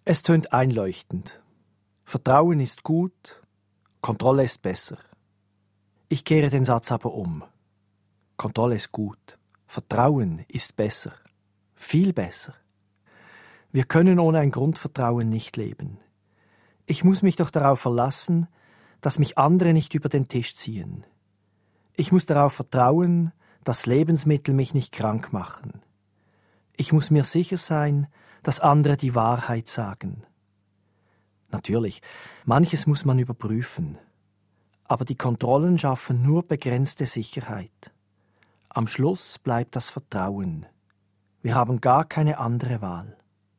Es tönt einleuchtend. Vertrauen ist gut, Kontrolle ist besser. Ich kehre den Satz aber um. Kontrolle ist gut, Vertrauen ist besser, viel besser. Wir können ohne ein Grundvertrauen nicht leben. Ich muss mich doch darauf verlassen, dass mich andere nicht über den Tisch ziehen. Ich muss darauf vertrauen, dass Lebensmittel mich nicht krank machen. Ich muss mir sicher sein, dass andere die Wahrheit sagen. Natürlich, manches muss man überprüfen. Aber die Kontrollen schaffen nur begrenzte Sicherheit. Am Schluss bleibt das Vertrauen. Wir haben gar keine andere Wahl.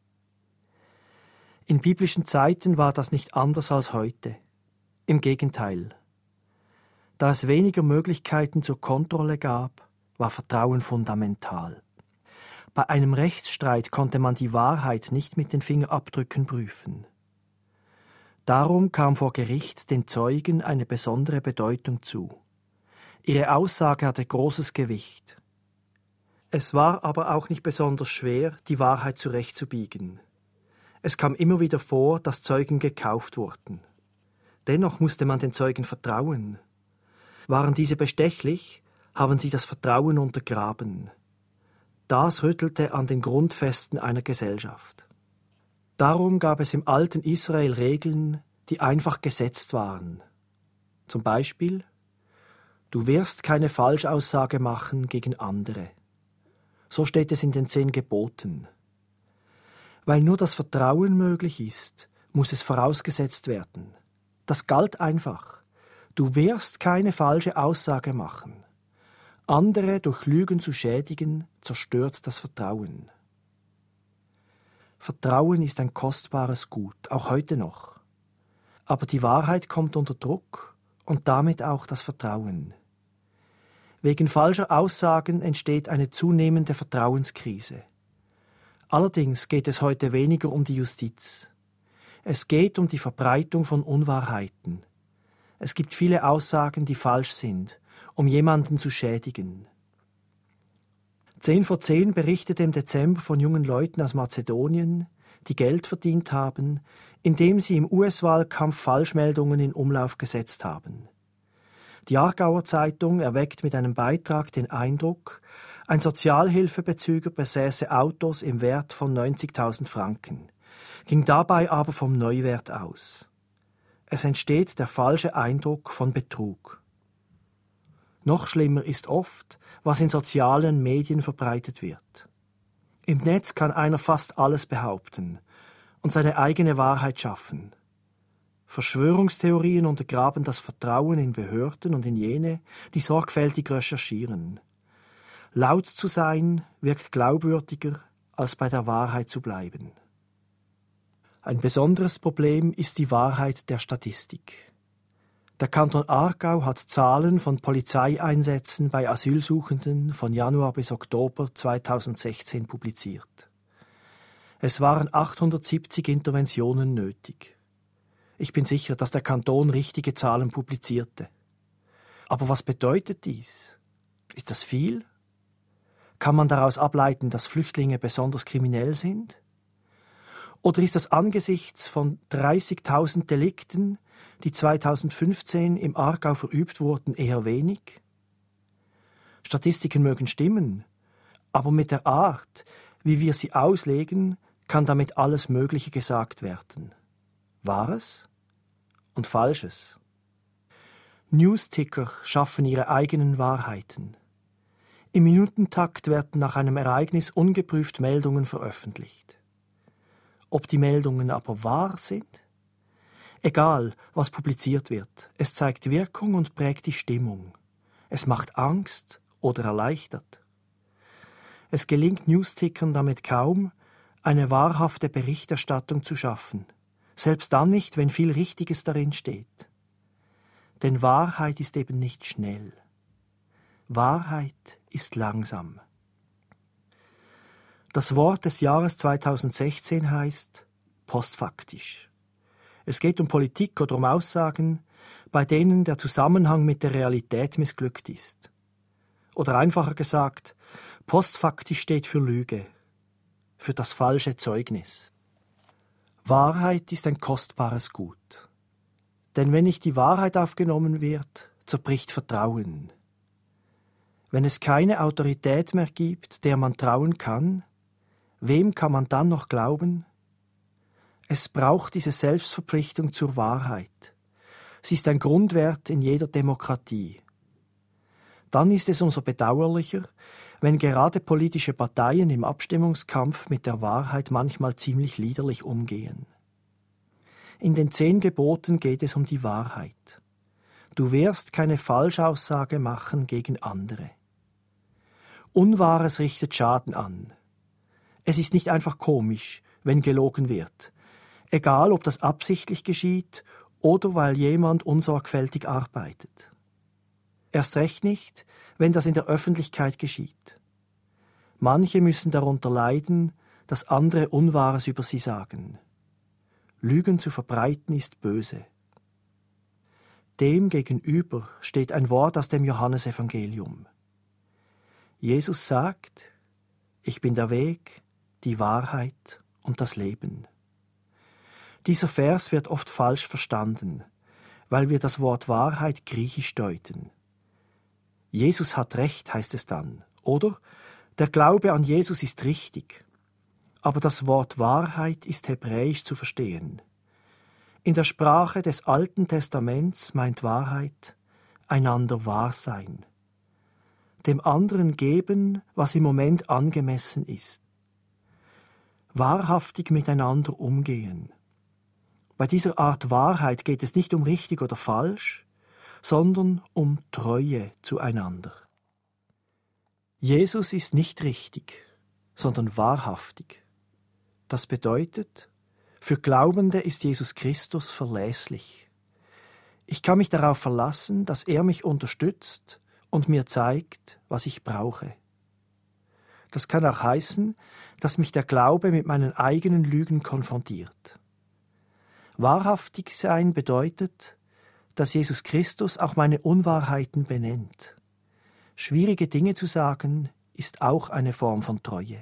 In biblischen Zeiten war das nicht anders als heute. Im Gegenteil. Da es weniger Möglichkeiten zur Kontrolle gab, war Vertrauen fundamental. Bei einem Rechtsstreit konnte man die Wahrheit nicht mit den Fingerabdrücken prüfen. Darum kam vor Gericht den Zeugen eine besondere Bedeutung zu. Ihre Aussage hatte großes Gewicht. Es war aber auch nicht besonders schwer, die Wahrheit zurechtzubiegen. Es kam immer wieder vor, dass Zeugen gekauft wurden. Dennoch musste man den Zeugen vertrauen. Waren diese bestechlich, haben sie das Vertrauen untergraben. Das rüttelte an den Grundfesten einer Gesellschaft. Darum gab es im alten Israel Regeln, die einfach gesetzt waren. Zum Beispiel: Du wirst keine Falschaussage machen gegen andere. So steht es in den 10 Geboten. Weil nur das Vertrauen möglich ist, muss es vorausgesetzt werden. Das galt einfach. Du wirst keine falsche Aussage machen. Andere durch Lügen zu schädigen, zerstört das Vertrauen. Vertrauen ist ein kostbares Gut, auch heute noch. Aber die Wahrheit kommt unter Druck und damit auch das Vertrauen. Wegen falscher Aussagen entsteht eine zunehmende Vertrauenskrise. Allerdings geht es heute weniger um die Justiz. Es geht um die Verbreitung von Unwahrheiten. Es gibt viele Aussagen, die falsch sind, um jemanden zu schädigen. 10 vor 10 berichtete im Dezember von jungen Leuten aus Mazedonien, die Geld verdient haben, indem sie im US-Wahlkampf Falschmeldungen in Umlauf gesetzt haben. Die Aargauer Zeitung erweckt mit einem Beitrag den Eindruck, ein Sozialhilfebezüger besäße Autos im Wert von 90.000 Franken, ging dabei aber vom Neuwert aus. Es entsteht der falsche Eindruck von Betrug. Noch schlimmer ist oft, was in sozialen Medien verbreitet wird. Im Netz kann einer fast alles behaupten und seine eigene Wahrheit schaffen. Verschwörungstheorien untergraben das Vertrauen in Behörden und in jene, die sorgfältig recherchieren. Laut zu sein wirkt glaubwürdiger, als bei der Wahrheit zu bleiben. Ein besonderes Problem ist die Wahrheit der Statistik. Der Kanton Aargau hat Zahlen von Polizeieinsätzen bei Asylsuchenden von Januar bis Oktober 2016 publiziert. Es waren 870 Interventionen nötig. Ich bin sicher, dass der Kanton richtige Zahlen publizierte. Aber was bedeutet dies? Ist das viel? Kann man daraus ableiten, dass Flüchtlinge besonders kriminell sind? Oder ist das angesichts von 30.000 Delikten, die 2015 im Aargau verübt wurden, eher wenig? Statistiken mögen stimmen, aber mit der Art, wie wir sie auslegen, kann damit alles Mögliche gesagt werden. Wahres und Falsches. Newsticker schaffen ihre eigenen Wahrheiten. Im Minutentakt werden nach einem Ereignis ungeprüft Meldungen veröffentlicht. Ob die Meldungen aber wahr sind? Egal, was publiziert wird, es zeigt Wirkung und prägt die Stimmung. Es macht Angst oder erleichtert. Es gelingt Newstickern damit kaum, eine wahrhafte Berichterstattung zu schaffen, selbst dann nicht, wenn viel Richtiges darin steht. Denn Wahrheit ist eben nicht schnell. Wahrheit ist langsam. Das Wort des Jahres 2016 heißt postfaktisch. Es geht um Politik oder um Aussagen, bei denen der Zusammenhang mit der Realität missglückt ist. Oder einfacher gesagt, postfaktisch steht für Lüge, für das falsche Zeugnis. Wahrheit ist ein kostbares Gut. Denn wenn nicht die Wahrheit aufgenommen wird, zerbricht Vertrauen. Wenn es keine Autorität mehr gibt, der man trauen kann, wem kann man dann noch glauben? Es braucht diese Selbstverpflichtung zur Wahrheit. Sie ist ein Grundwert in jeder Demokratie. Dann ist es umso bedauerlicher, wenn gerade politische Parteien im Abstimmungskampf mit der Wahrheit manchmal ziemlich liederlich umgehen. In den 10 Geboten geht es um die Wahrheit. Du wirst keine Falschaussage machen gegen andere. Unwahres richtet Schaden an. Es ist nicht einfach komisch, wenn gelogen wird, egal ob das absichtlich geschieht oder weil jemand unsorgfältig arbeitet. Erst recht nicht, wenn das in der Öffentlichkeit geschieht. Manche müssen darunter leiden, dass andere Unwahres über sie sagen. Lügen zu verbreiten ist böse. Dem gegenüber steht ein Wort aus dem Johannesevangelium. Jesus sagt, ich bin der Weg, die Wahrheit und das Leben. Dieser Vers wird oft falsch verstanden, weil wir das Wort Wahrheit griechisch deuten. Jesus hat recht, heißt es dann, oder? Der Glaube an Jesus ist richtig. Aber das Wort Wahrheit ist hebräisch zu verstehen. In der Sprache des Alten Testaments meint Wahrheit einander wahr sein. Dem anderen geben, was im Moment angemessen ist. Wahrhaftig miteinander umgehen. Bei dieser Art Wahrheit geht es nicht um richtig oder falsch, sondern um Treue zueinander. Jesus ist nicht richtig, sondern wahrhaftig. Das bedeutet, für Glaubende ist Jesus Christus verlässlich. Ich kann mich darauf verlassen, dass er mich unterstützt und mir zeigt, was ich brauche. Das kann auch heißen, dass mich der Glaube mit meinen eigenen Lügen konfrontiert. Wahrhaftig sein bedeutet, dass Jesus Christus auch meine Unwahrheiten benennt. Schwierige Dinge zu sagen, ist auch eine Form von Treue.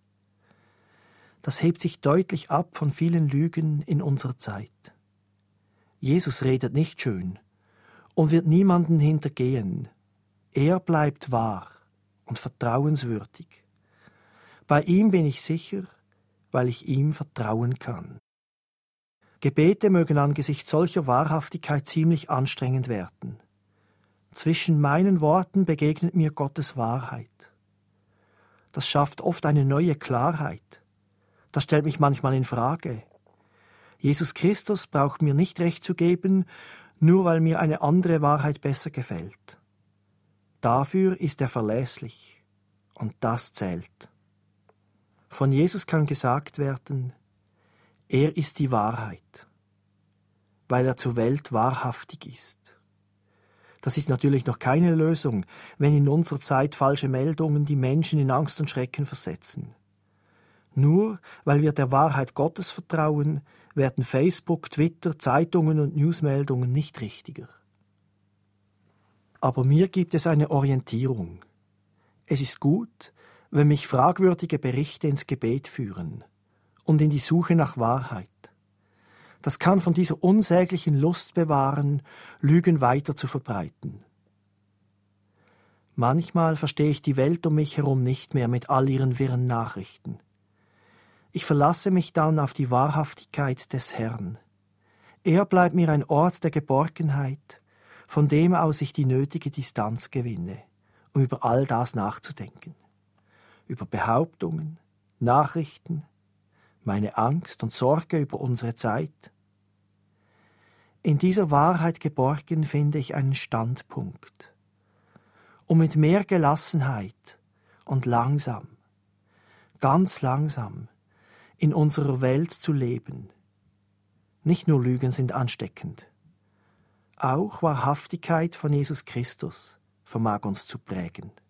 Das hebt sich deutlich ab von vielen Lügen in unserer Zeit. Jesus redet nicht schön und wird niemanden hintergehen. Er bleibt wahr und vertrauenswürdig. Bei ihm bin ich sicher, weil ich ihm vertrauen kann. Gebete mögen angesichts solcher Wahrhaftigkeit ziemlich anstrengend werden. Zwischen meinen Worten begegnet mir Gottes Wahrheit. Das schafft oft eine neue Klarheit. Das stellt mich manchmal in Frage. Jesus Christus braucht mir nicht recht zu geben, nur weil mir eine andere Wahrheit besser gefällt. Dafür ist er verlässlich, und das zählt. Von Jesus kann gesagt werden, er ist die Wahrheit, weil er zur Welt wahrhaftig ist. Das ist natürlich noch keine Lösung, wenn in unserer Zeit falsche Meldungen die Menschen in Angst und Schrecken versetzen. Nur weil wir der Wahrheit Gottes vertrauen, werden Facebook, Twitter, Zeitungen und Newsmeldungen nicht richtiger. Aber mir gibt es eine Orientierung. Es ist gut, wenn mich fragwürdige Berichte ins Gebet führen und in die Suche nach Wahrheit. Das kann von dieser unsäglichen Lust bewahren, Lügen weiter zu verbreiten. Manchmal verstehe ich die Welt um mich herum nicht mehr mit all ihren wirren Nachrichten. Ich verlasse mich dann auf die Wahrhaftigkeit des Herrn. Er bleibt mir ein Ort der Geborgenheit, von dem aus ich die nötige Distanz gewinne, um über all das nachzudenken. Über Behauptungen, Nachrichten, meine Angst und Sorge über unsere Zeit. In dieser Wahrheit geborgen finde ich einen Standpunkt, um mit mehr Gelassenheit und langsam, ganz langsam, in unserer Welt zu leben. Nicht nur Lügen sind ansteckend. Auch Wahrhaftigkeit von Jesus Christus vermag uns zu prägen.